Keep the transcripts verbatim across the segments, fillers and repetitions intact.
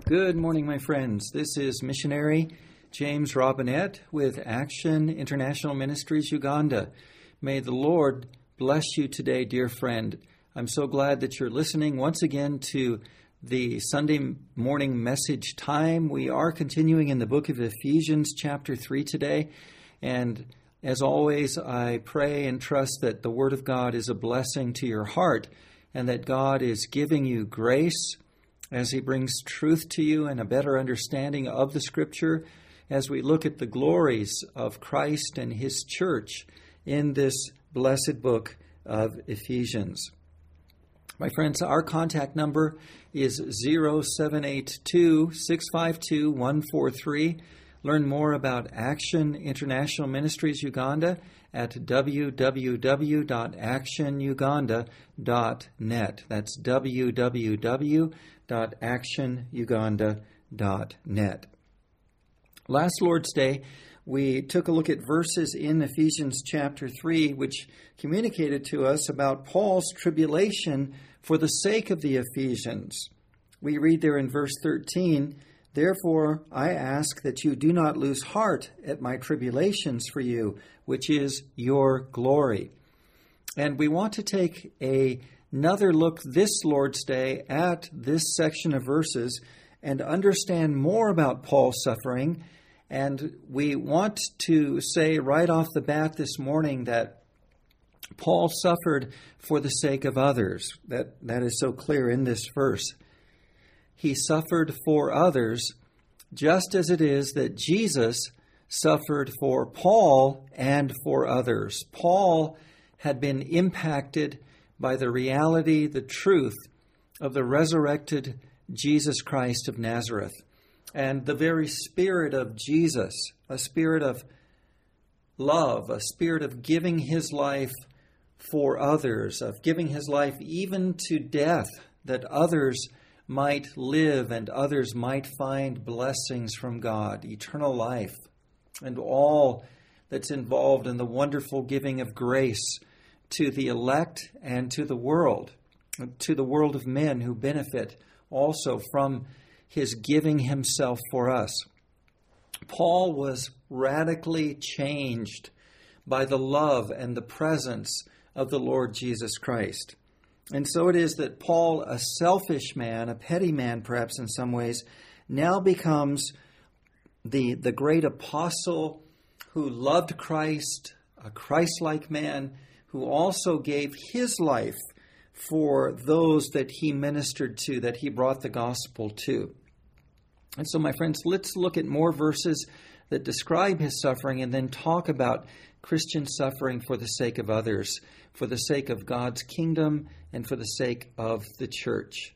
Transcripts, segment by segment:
Good morning, my friends. This is missionary James Robinette with Action International Ministries Uganda. May the Lord bless you today, dear friend. I'm so glad that you're listening once again to the Sunday morning message time. We are continuing in the book of Ephesians chapter three today. And as always, I pray and trust that the Word of God is a blessing to your heart and that God is giving you grace as He brings truth to you and a better understanding of the Scripture as we look at the glories of Christ and His church in this blessed book of Ephesians. My friends, our contact number is zero seven eight two, six five two, one four three. Learn more about Action International Ministries Uganda at w w w dot action uganda dot net. That's w w w dot action uganda dot net. Last Lord's Day, we took a look at verses in Ephesians chapter three, which communicated to us about Paul's tribulation for the sake of the Ephesians. We read there in verse thirteen, "Therefore I ask that you do not lose heart at my tribulations for you, which is your glory." And we want to take a, another look this Lord's Day at this section of verses and understand more about Paul's suffering. And we want to say right off the bat this morning that Paul suffered for the sake of others. That, that is so clear in this verse. He suffered for others, just as it is that Jesus suffered for Paul and for others. Paul had been impacted by the reality, the truth of the resurrected Jesus Christ of Nazareth. And the very spirit of Jesus, a spirit of love, a spirit of giving his life for others, of giving his life even to death, that others might live and others might find blessings from God, eternal life, and all that's involved in the wonderful giving of grace to the elect and to the world, to the world of men who benefit also from his giving himself for us. Paul was radically changed by the love and the presence of the Lord Jesus Christ. And so it is that Paul, a selfish man, a petty man perhaps in some ways, now becomes the, the great apostle who loved Christ, a Christ-like man who also gave his life for those that he ministered to, that he brought the gospel to. And so, my friends, let's look at more verses that describe his suffering and then talk about Christian suffering for the sake of others, for the sake of God's kingdom, and for the sake of the church.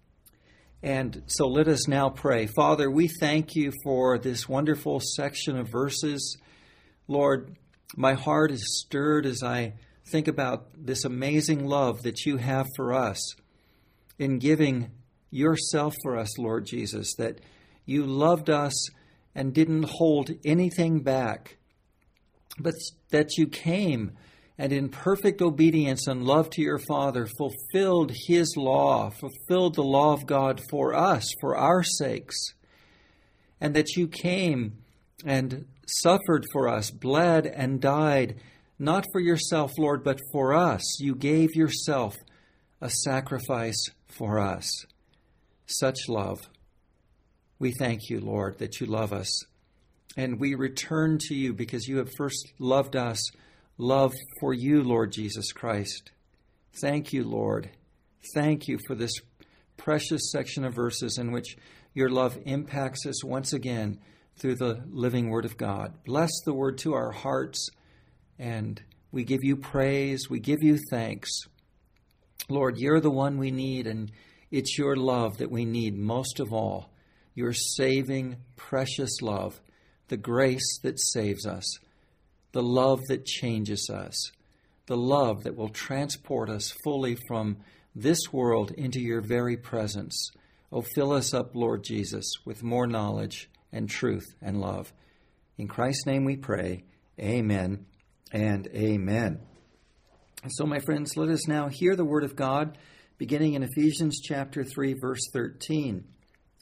And so let us now pray. Father, we thank you for this wonderful section of verses. Lord, my heart is stirred as I think about this amazing love that you have for us in giving yourself for us, Lord Jesus, that you loved us and didn't hold anything back, but that you came and in perfect obedience and love to your Father fulfilled his law, fulfilled the law of God for us, for our sakes, and that you came and suffered for us, bled and died, not for yourself, Lord, but for us. You gave yourself a sacrifice for us. Such love. We thank you, Lord, that you love us. And we return to you because you have first loved us. Love for you, Lord Jesus Christ. Thank you, Lord. Thank you for this precious section of verses in which your love impacts us once again through the living Word of God. Bless the Word to our hearts, and we give you praise. We give you thanks. Lord, you're the one we need, and it's your love that we need most of all. Your saving, precious love, the grace that saves us, the love that changes us, the love that will transport us fully from this world into your very presence. Oh, fill us up, Lord Jesus, with more knowledge and truth and love. In Christ's name we pray. Amen and amen. And so, my friends, let us now hear the word of God, beginning in Ephesians chapter three, verse thirteen.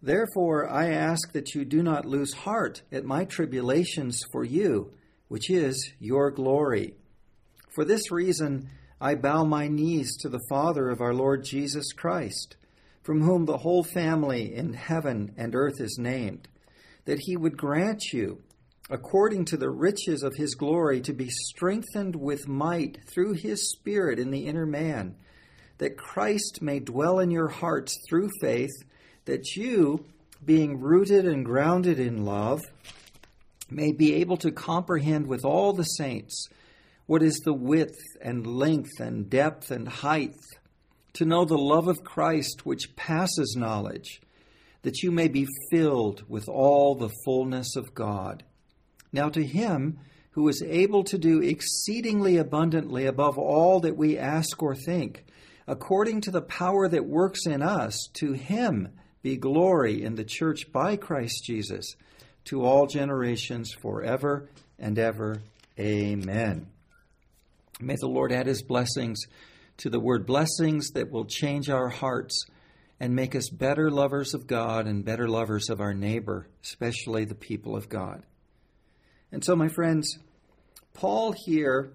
Therefore I ask that you do not lose heart at my tribulations for you, which is your glory. For this reason I bow my knees to the Father of our Lord Jesus Christ, from whom the whole family in heaven and earth is named, that he would grant you, according to the riches of his glory, to be strengthened with might through his Spirit in the inner man, that Christ may dwell in your hearts through faith, that you, being rooted and grounded in love, may be able to comprehend with all the saints what is the width and length and depth and height, to know the love of Christ which passes knowledge, that you may be filled with all the fullness of God. Now to him who is able to do exceedingly abundantly above all that we ask or think, according to the power that works in us, to him be glory in the church by Christ Jesus, to all generations forever and ever. Amen. May the Lord add his blessings to the word blessings that will change our hearts and make us better lovers of God and better lovers of our neighbor, especially the people of God. And so, my friends, Paul here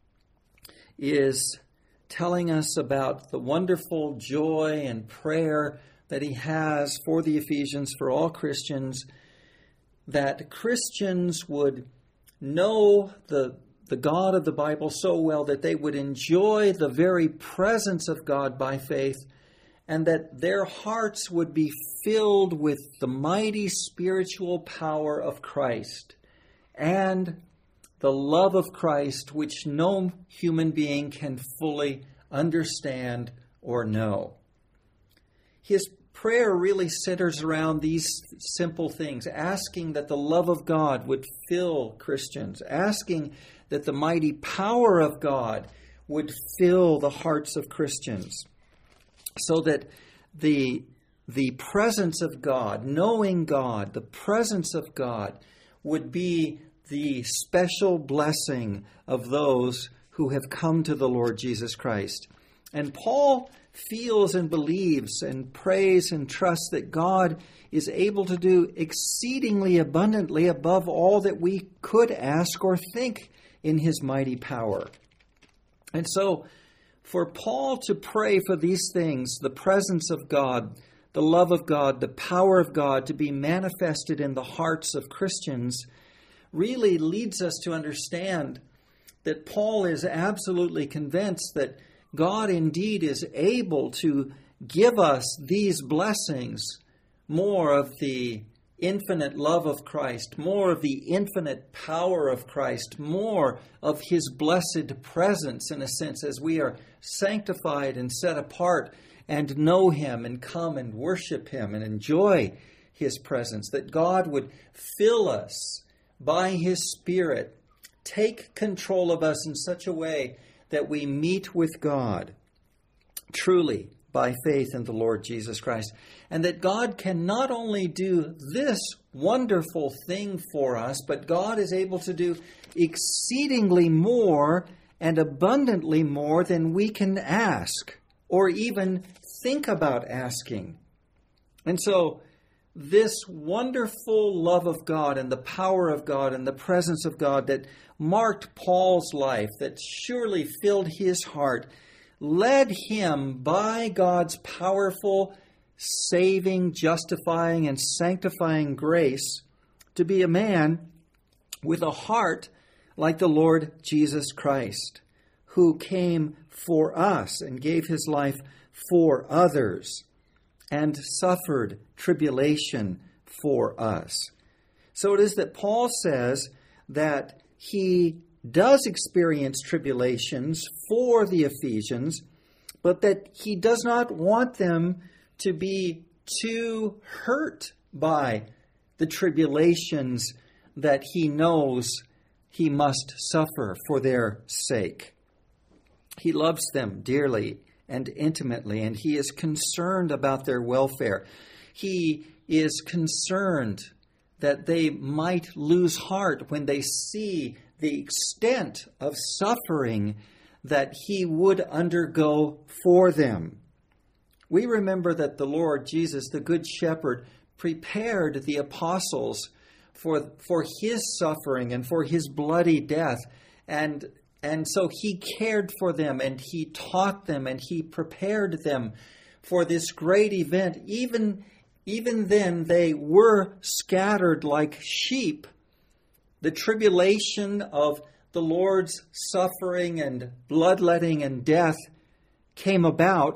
is telling us about the wonderful joy and prayer that he has for the Ephesians, for all Christians, that Christians would know the, the God of the Bible so well that they would enjoy the very presence of God by faith, and that their hearts would be filled with the mighty spiritual power of Christ and the love of Christ, which no human being can fully understand or know. His prayer really centers around these simple things, asking that the love of God would fill Christians, asking that the mighty power of God would fill the hearts of Christians, so that the, the presence of God, knowing God, the presence of God, would be the special blessing of those who have come to the Lord Jesus Christ. And Paul feels and believes and prays and trusts that God is able to do exceedingly abundantly above all that we could ask or think in his mighty power. And so, for Paul to pray for these things, the presence of God, the love of God, the power of God to be manifested in the hearts of Christians, really leads us to understand that Paul is absolutely convinced that God indeed is able to give us these blessings, more of the infinite love of Christ, more of the infinite power of Christ, more of his blessed presence, in a sense, as we are sanctified and set apart and know him and come and worship him and enjoy his presence, that God would fill us by his Spirit, take control of us in such a way that we meet with God truly by faith in the Lord Jesus Christ. And that God can not only do this wonderful thing for us, but God is able to do exceedingly more and abundantly more than we can ask or even think about asking. And so this wonderful love of God and the power of God and the presence of God that marked Paul's life, that surely filled his heart, led him by God's powerful, saving, justifying, and sanctifying grace to be a man with a heart like the Lord Jesus Christ, who came for us and gave his life for others and suffered tribulation for us. So it is that Paul says that he does experience tribulations for the Ephesians, but that he does not want them to be too hurt by the tribulations that he knows he must suffer for their sake. He loves them dearly and intimately, and he is concerned about their welfare. He is concerned that they might lose heart when they see the extent of suffering that he would undergo for them. We remember that the Lord Jesus, the Good Shepherd, prepared the apostles for, for his suffering and for his bloody death. And, and so he cared for them, and he taught them, and he prepared them for this great event. Even, even then, they were scattered like sheep. The tribulation of the Lord's suffering and bloodletting and death came about,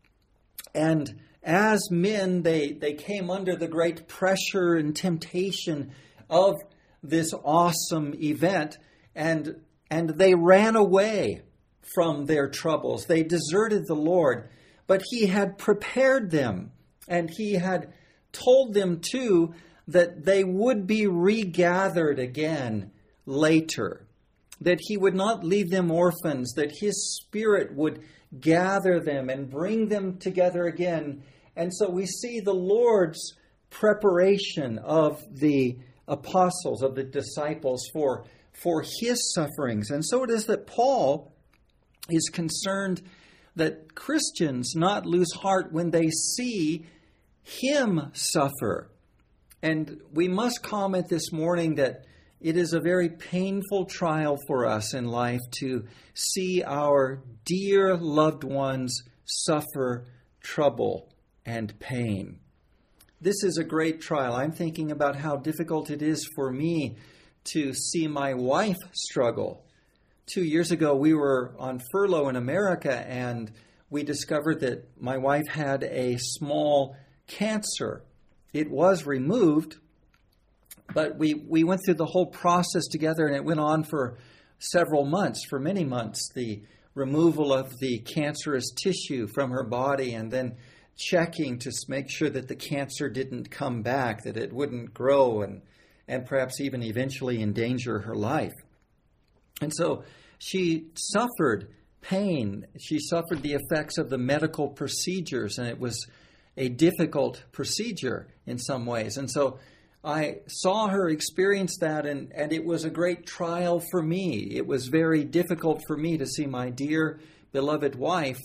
and as men, they, they came under the great pressure and temptation of this awesome event, and, and they ran away from their troubles. They deserted the Lord, but he had prepared them, and he had told them too that they would be regathered again later, that he would not leave them orphans, that his Spirit would gather them and bring them together again. And so we see the Lord's preparation of the apostles, of the disciples for, for his sufferings. And so it is that Paul is concerned that Christians not lose heart when they see him suffer. And we must comment this morning that it is a very painful trial for us in life to see our dear loved ones suffer trouble and pain. This is a great trial. I'm thinking about how difficult it is for me to see my wife struggle. Two years ago, we were on furlough in America, and we discovered that my wife had a small cancer. It was removed, but we, we went through the whole process together, and it went on for several months, for many months, the removal of the cancerous tissue from her body, and then checking to make sure that the cancer didn't come back, that it wouldn't grow and, and perhaps even eventually endanger her life. And so she suffered pain. She suffered the effects of the medical procedures, and it was a difficult procedure in some ways. And so I saw her experience that, and, and it was a great trial for me. It was very difficult for me to see my dear, beloved wife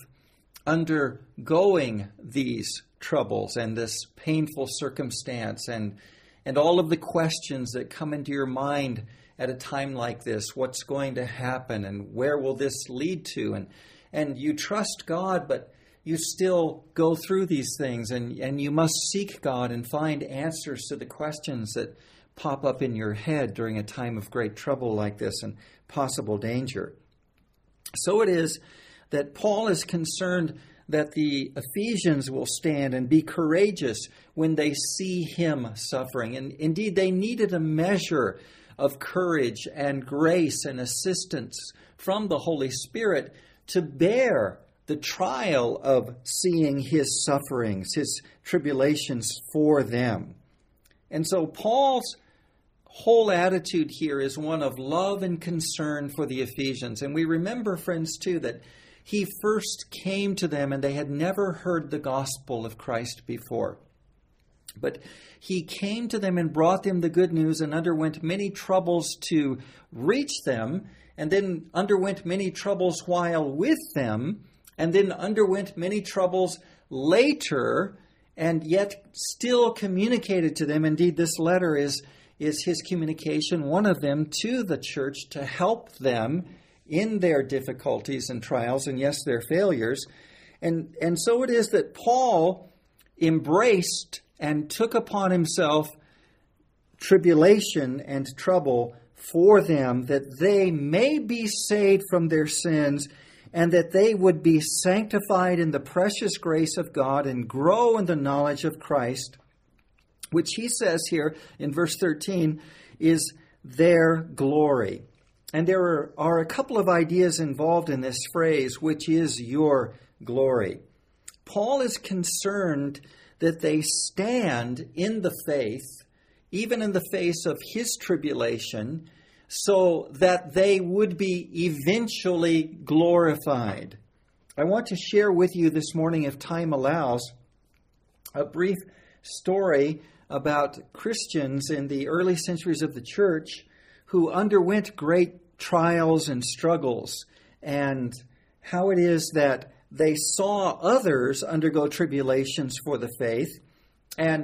undergoing these troubles and this painful circumstance, and and all of the questions that come into your mind at a time like this. What's going to happen, and where will this lead to? And and you trust God, but you still go through these things, and, and you must seek God and find answers to the questions that pop up in your head during a time of great trouble like this and possible danger. So it is that Paul is concerned that the Ephesians will stand and be courageous when they see him suffering. And indeed, they needed a measure of courage and grace and assistance from the Holy Spirit to bear the trial of seeing his sufferings, his tribulations for them. And so Paul's whole attitude here is one of love and concern for the Ephesians. And we remember, friends, too, that he first came to them and they had never heard the gospel of Christ before. But he came to them and brought them the good news and underwent many troubles to reach them, and then underwent many troubles while with them, and then underwent many troubles later, and yet still communicated to them. Indeed, this letter is, is his communication, one of them, to the church to help them in their difficulties and trials, and yes, their failures. And, and so it is that Paul embraced and took upon himself tribulation and trouble for them, that they may be saved from their sins, and that they would be sanctified in the precious grace of God and grow in the knowledge of Christ, which he says here in verse thirteen is their glory. And there are, are a couple of ideas involved in this phrase, which is your glory. Paul is concerned that they stand in the faith, even in the face of his tribulation, so that they would be eventually glorified. I want to share with you this morning, if time allows, a brief story about Christians in the early centuries of the church who underwent great trials and struggles, and how it is that they saw others undergo tribulations for the faith, and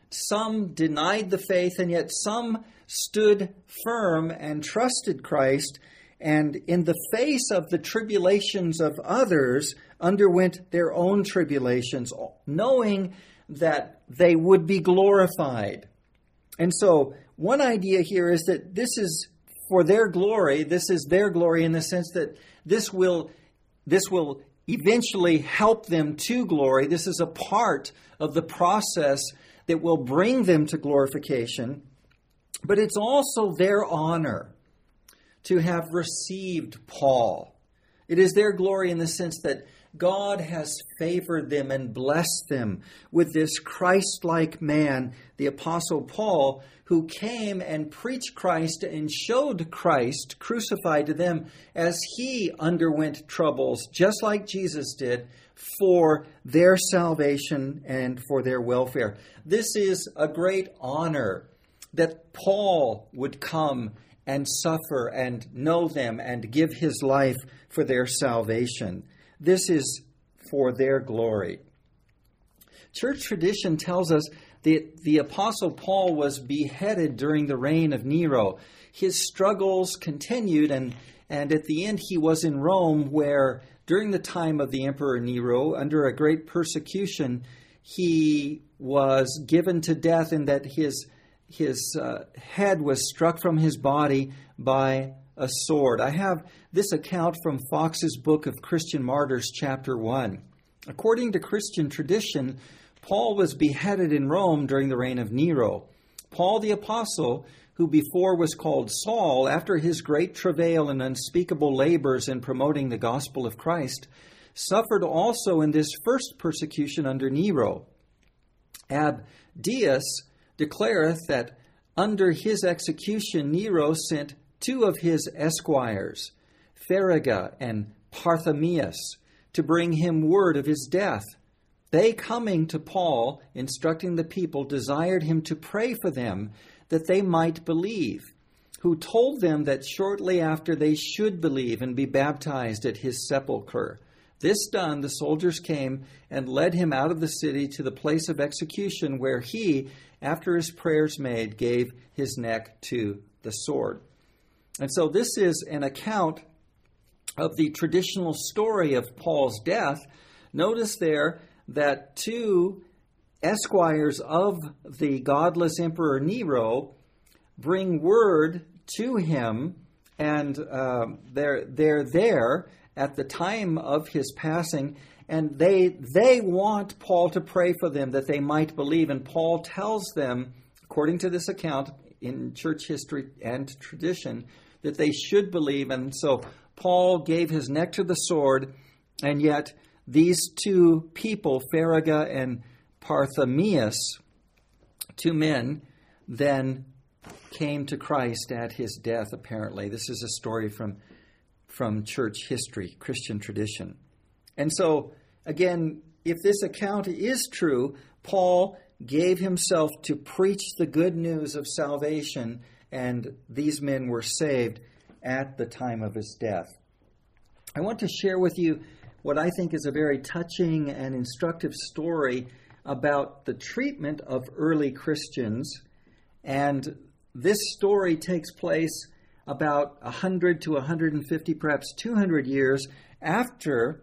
some denied the faith, and yet some stood firm and trusted Christ, and in the face of the tribulations of others, underwent their own tribulations, knowing that they would be glorified. And so one idea here is that this is for their glory. This is their glory in the sense that this will, this will eventually help them to glory. This is a part of the process that will bring them to glorification. But it's also their honor to have received Paul. It is their glory in the sense that God has favored them and blessed them with this Christ-like man, the Apostle Paul, who came and preached Christ and showed Christ crucified to them as he underwent troubles, just like Jesus did, for their salvation and for their welfare. This is a great honor that Paul would come and suffer and know them and give his life for their salvation. This is for their glory. Church tradition tells us that the Apostle Paul was beheaded during the reign of Nero. His struggles continued, and, and at the end he was in Rome, where during the time of the Emperor Nero, under a great persecution, he was given to death, and that his, his uh, head was struck from his body by a sword. I have this account from Fox's Book of Christian Martyrs, chapter one. According to Christian tradition, Paul was beheaded in Rome during the reign of Nero. Paul the Apostle, who before was called Saul, after his great travail and unspeakable labors in promoting the gospel of Christ, suffered also in this first persecution under Nero. Abdias declareth that under his execution Nero sent two of his esquires, Farraga and Parthamius, to bring him word of his death. They, coming to Paul, instructing the people, desired him to pray for them that they might believe, who told them that shortly after they should believe and be baptized at his sepulchre. This done, the soldiers came and led him out of the city to the place of execution, where he, after his prayers made, gave his neck to the sword. And so this is an account of the traditional story of Paul's death. Notice there that two esquires of the godless Emperor Nero bring word to him, and uh, they're, they're there at the time of his passing, and they, they want Paul to pray for them that they might believe. And Paul tells them, according to this account in church history and tradition, that they should believe. And so Paul gave his neck to the sword, and yet these two people, Farraga and Parthamius, two men, then came to Christ at his death, apparently. This is a story from, from church history, Christian tradition. And so, again, if this account is true, Paul gave himself to preach the good news of salvation, and these men were saved at the time of his death. I want to share with you what I think is a very touching and instructive story about the treatment of early Christians. And this story takes place about one hundred to one hundred fifty, perhaps two hundred years after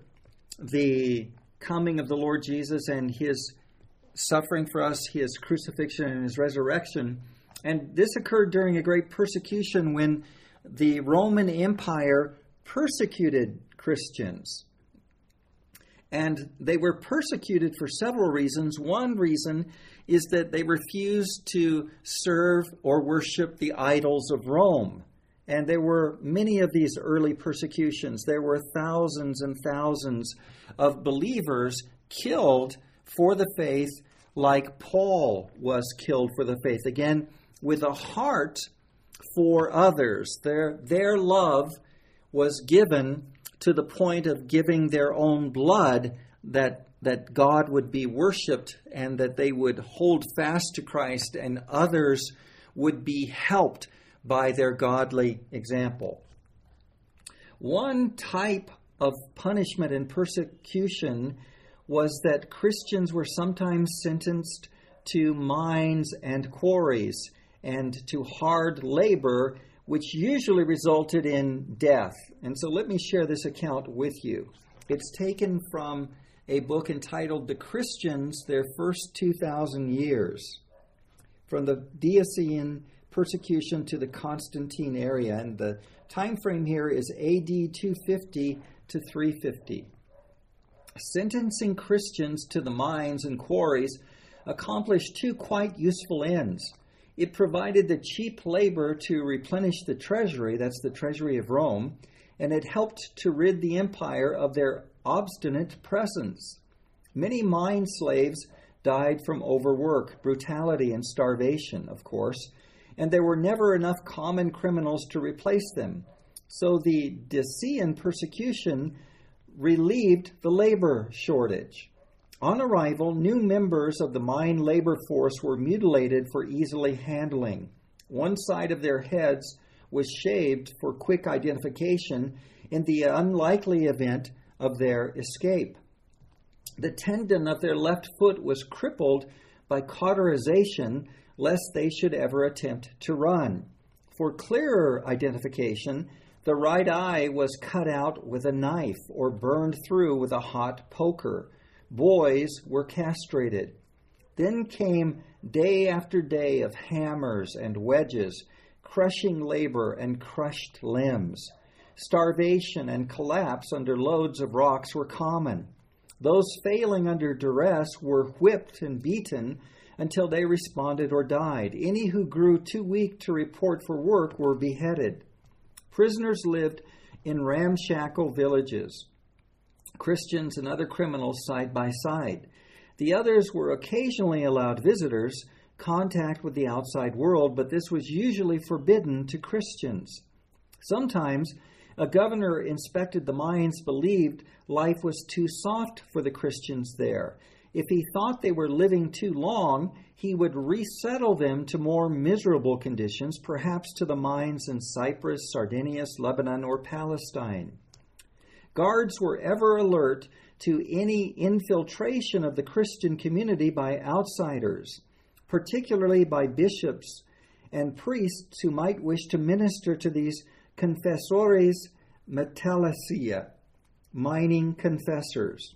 the coming of the Lord Jesus and his suffering for us, his crucifixion and his resurrection. And this occurred during a great persecution when the Roman Empire persecuted Christians. And they were persecuted for several reasons. One reason is that they refused to serve or worship the idols of Rome. And there were many of these early persecutions. There were thousands and thousands of believers killed for the faith, like Paul was killed for the faith. Again, with a heart for others. Their, their love was given to the point of giving their own blood, that, that God would be worshipped and that they would hold fast to Christ, and others would be helped by their godly example. One type of punishment and persecution was that Christians were sometimes sentenced to mines and quarries and to hard labor, which usually resulted in death. And so let me share this account with you. It's taken from a book entitled The Christians, Their First two thousand Years, from the Diocene persecution to the Constantine area. And the time frame here is A D two fifty to three fifty. Sentencing Christians to the mines and quarries accomplished two quite useful ends. It provided the cheap labor to replenish the treasury, that's the treasury of Rome, and it helped to rid the empire of their obstinate presence. Many mine slaves died from overwork, brutality, and starvation, of course, and there were never enough common criminals to replace them. So the Decian persecution relieved the labor shortage. On arrival, new members of the mine labor force were mutilated for easily handling. One side of their heads was shaved for quick identification in the unlikely event of their escape. The tendon of their left foot was crippled by cauterization, lest they should ever attempt to run. For clearer identification, the right eye was cut out with a knife or burned through with a hot poker. Boys were castrated. Then came day after day of hammers and wedges, crushing labor and crushed limbs. Starvation and collapse under loads of rocks were common. Those failing under duress were whipped and beaten until they responded or died. Any who grew too weak to report for work were beheaded. Prisoners lived in ramshackle villages, Christians and other criminals side by side. The others were occasionally allowed visitors, contact with the outside world, but this was usually forbidden to Christians. Sometimes a governor inspected the mines, believed life was too soft for the Christians there. If he thought they were living too long, he would resettle them to more miserable conditions, perhaps to the mines in Cyprus, Sardinia, Lebanon, or Palestine. Guards were ever alert to any infiltration of the Christian community by outsiders, particularly by bishops and priests who might wish to minister to these confessores metallicia, mining confessors.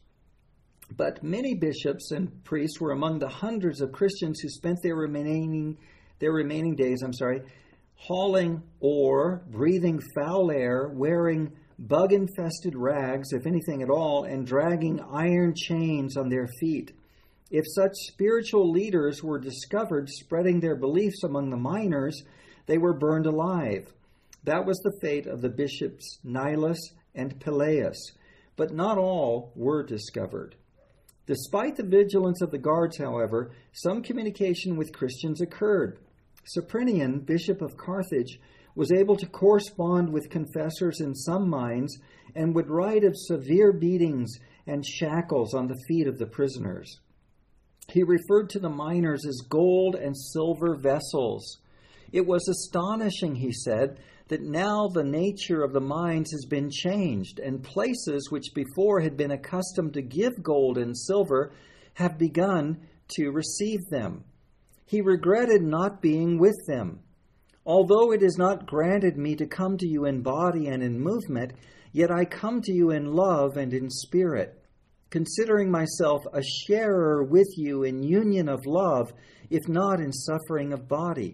But many bishops and priests were among the hundreds of Christians who spent their remaining their remaining days, I'm sorry, hauling ore, breathing foul air, wearing bug-infested rags, if anything at all, and dragging iron chains on their feet. If such spiritual leaders were discovered spreading their beliefs among the miners, they were burned alive. That was the fate of the bishops Nilus and Peleus, but not all were discovered. Despite the vigilance of the guards, however, some communication with Christians occurred. Cyprian, bishop of Carthage, was able to correspond with confessors in some mines and would write of severe beatings and shackles on the feet of the prisoners. He referred to the miners as gold and silver vessels. It was astonishing, he said, that now the nature of the mines has been changed, and places which before had been accustomed to give gold and silver have begun to receive them. He regretted not being with them. Although it is not granted me to come to you in body and in movement, yet I come to you in love and in spirit, considering myself a sharer with you in union of love, if not in suffering of body.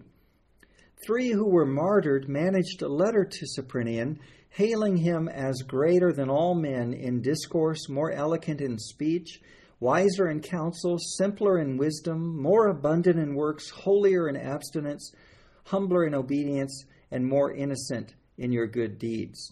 Three who were martyred managed a letter to Cyprian, hailing him as greater than all men in discourse, more eloquent in speech, wiser in counsel, simpler in wisdom, more abundant in works, holier in abstinence, humbler in obedience, and more innocent in your good deeds.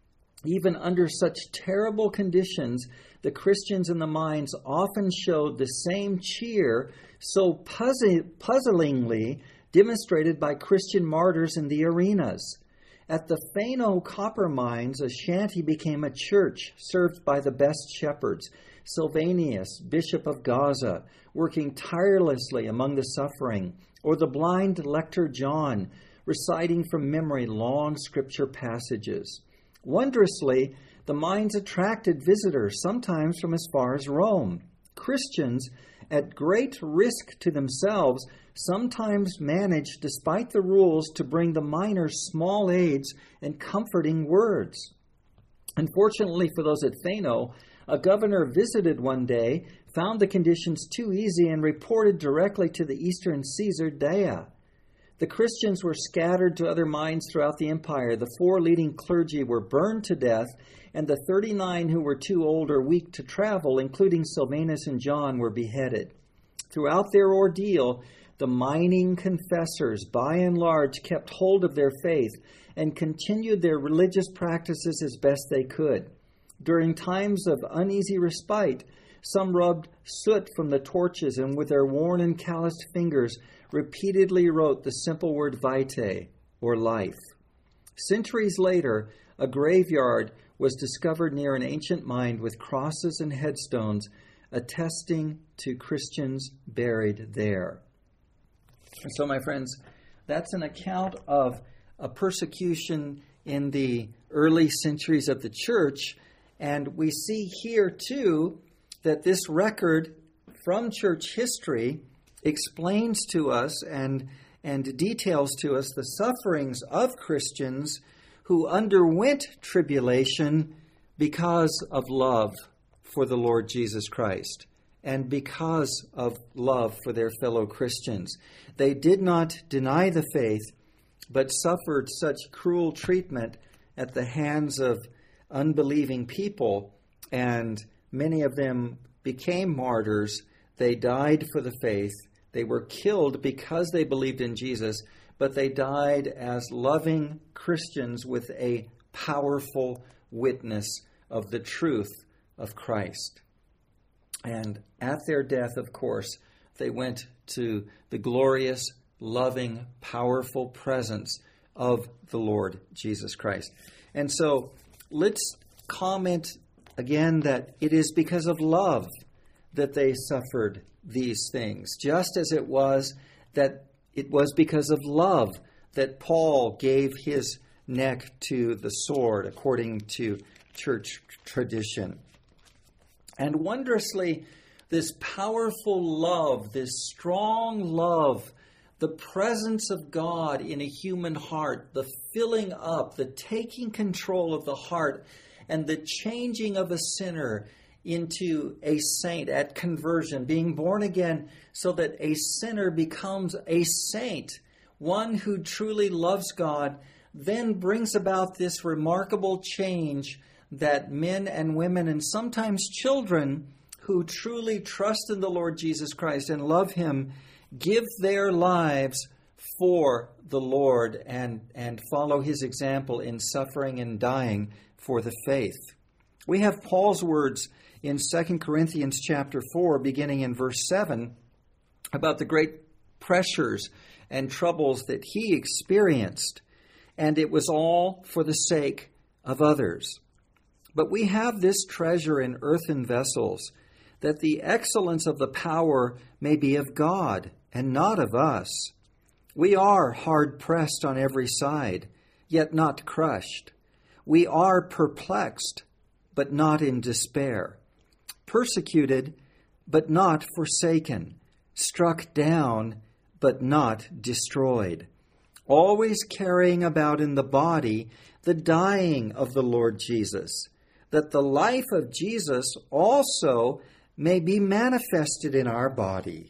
Even under such terrible conditions, the Christians in the mines often showed the same cheer, so puzzle, puzzlingly demonstrated by Christian martyrs in the arenas. At the Fano copper mines, a shanty became a church served by the best shepherds, Sylvanus, bishop of Gaza, working tirelessly among the suffering, or the blind lector John, reciting from memory long scripture passages. Wondrously, the mines attracted visitors, sometimes from as far as Rome. Christians, at great risk to themselves, sometimes manage, despite the rules, to bring the miners small aids and comforting words. Unfortunately for those at Phano, a governor visited one day, found the conditions too easy, and reported directly to the Eastern Caesar, Dea. The Christians were scattered to other mines throughout the empire. The four leading clergy were burned to death, and the thirty-nine who were too old or weak to travel, including Sylvanus and John, were beheaded. Throughout their ordeal, the mining confessors, by and large, kept hold of their faith and continued their religious practices as best they could. During times of uneasy respite, some rubbed soot from the torches and with their worn and calloused fingers repeatedly wrote the simple word vitae, or life. Centuries later, a graveyard was discovered near an ancient mine with crosses and headstones attesting to Christians buried there. And so, my friends, that's an account of a persecution in the early centuries of the church. And we see here, too, that this record from church history explains to us and, and details to us the sufferings of Christians who underwent tribulation because of love for the Lord Jesus Christ and because of love for their fellow Christians. They did not deny the faith, but suffered such cruel treatment at the hands of unbelieving people, and many of them became martyrs. They died for the faith. They were killed because they believed in Jesus, but they died as loving Christians with a powerful witness of the truth of Christ. And at their death, of course, they went to the glorious, loving, powerful presence of the Lord Jesus Christ. And so let's comment again that it is because of love that they suffered these things, just as it was that it was because of love that Paul gave his neck to the sword, according to church tradition. And wondrously, this powerful love, this strong love, the presence of God in a human heart, the filling up, the taking control of the heart, and the changing of a sinner into a saint at conversion, being born again so that a sinner becomes a saint, one who truly loves God, then brings about this remarkable change that men and women and sometimes children who truly trust in the Lord Jesus Christ and love Him give their lives for the Lord and, and follow His example in suffering and dying for the faith. We have Paul's words in Second Corinthians chapter four, beginning in verse seven, about the great pressures and troubles that he experienced, and it was all for the sake of others. But we have this treasure in earthen vessels, that the excellence of the power may be of God and not of us. We are hard-pressed on every side, yet not crushed. We are perplexed, but not in despair. Persecuted, but not forsaken. Struck down, but not destroyed. Always carrying about in the body the dying of the Lord Jesus, that the life of Jesus also may be manifested in our body.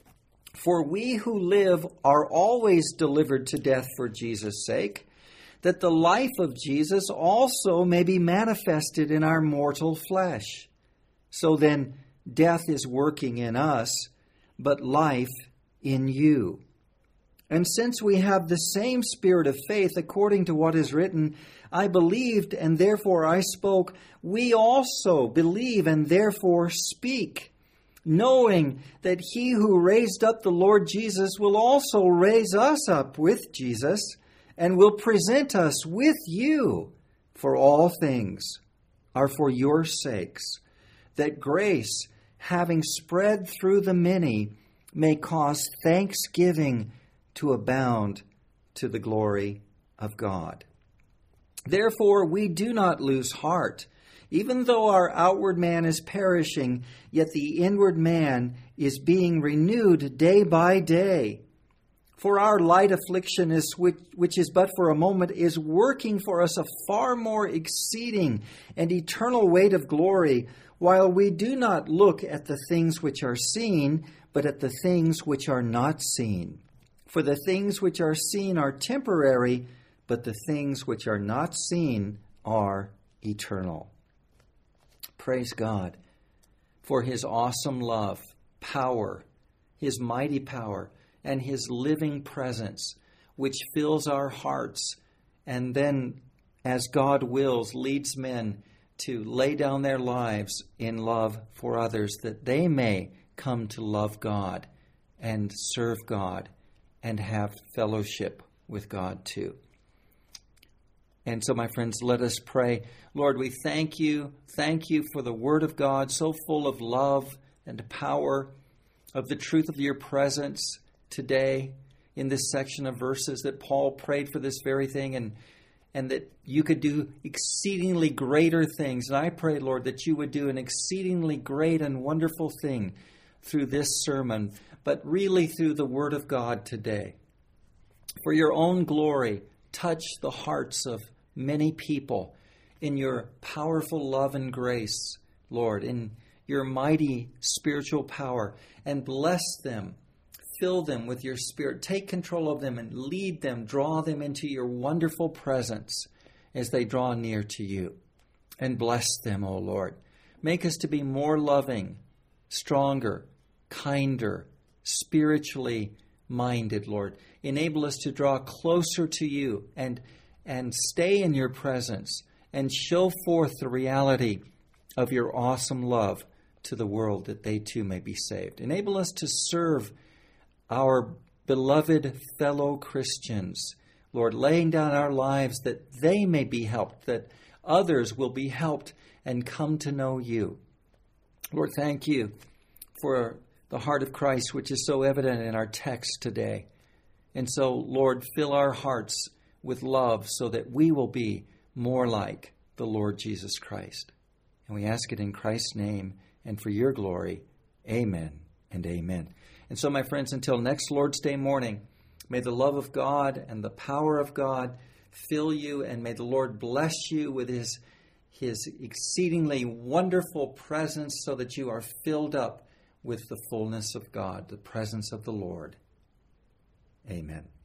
For we who live are always delivered to death for Jesus' sake, that the life of Jesus also may be manifested in our mortal flesh. So then, death is working in us, but life in you. And since we have the same spirit of faith, according to what is written, I believed and therefore I spoke, we also believe and therefore speak, knowing that He who raised up the Lord Jesus will also raise us up with Jesus and will present us with you. For all things are for your sakes, that grace, having spread through the many, may cause thanksgiving to abound to the glory of God. Therefore, we do not lose heart. Even though our outward man is perishing, yet the inward man is being renewed day by day. For our light affliction, is which, which is but for a moment, is working for us a far more exceeding and eternal weight of glory, while we do not look at the things which are seen, but at the things which are not seen. For the things which are seen are temporary, but the things which are not seen are eternal. Praise God for his awesome love, power, his mighty power, and his living presence, which fills our hearts, and then, as God wills, leads men to lay down their lives in love for others, that they may come to love God and serve God and have fellowship with God too. And so, my friends, let us pray. Lord, we thank you. Thank you for the Word of God, so full of love and power, of the truth of your presence today in this section of verses that Paul prayed for this very thing, and, and that you could do exceedingly greater things. And I pray, Lord, that you would do an exceedingly great and wonderful thing through this sermon, but really through the Word of God today. For your own glory, touch the hearts of many people in your powerful love and grace, Lord, in your mighty spiritual power, and bless them, fill them with your Spirit, take control of them and lead them, draw them into your wonderful presence as they draw near to you, and bless them, O Lord. Make us to be more loving, stronger, kinder, spiritually minded, Lord. Enable us to draw closer to you and and stay in your presence and show forth the reality of your awesome love to the world, that they too may be saved. Enable us to serve our beloved fellow Christians, Lord, laying down our lives that they may be helped, that others will be helped and come to know you. Lord, thank you for the heart of Christ, which is so evident in our text today. And so, Lord, fill our hearts with love so that we will be more like the Lord Jesus Christ. And we ask it in Christ's name and for your glory. Amen and amen. And so, my friends, until next Lord's Day morning, may the love of God and the power of God fill you, and may the Lord bless you with his, his exceedingly wonderful presence so that you are filled up with the fullness of God, the presence of the Lord. Amen.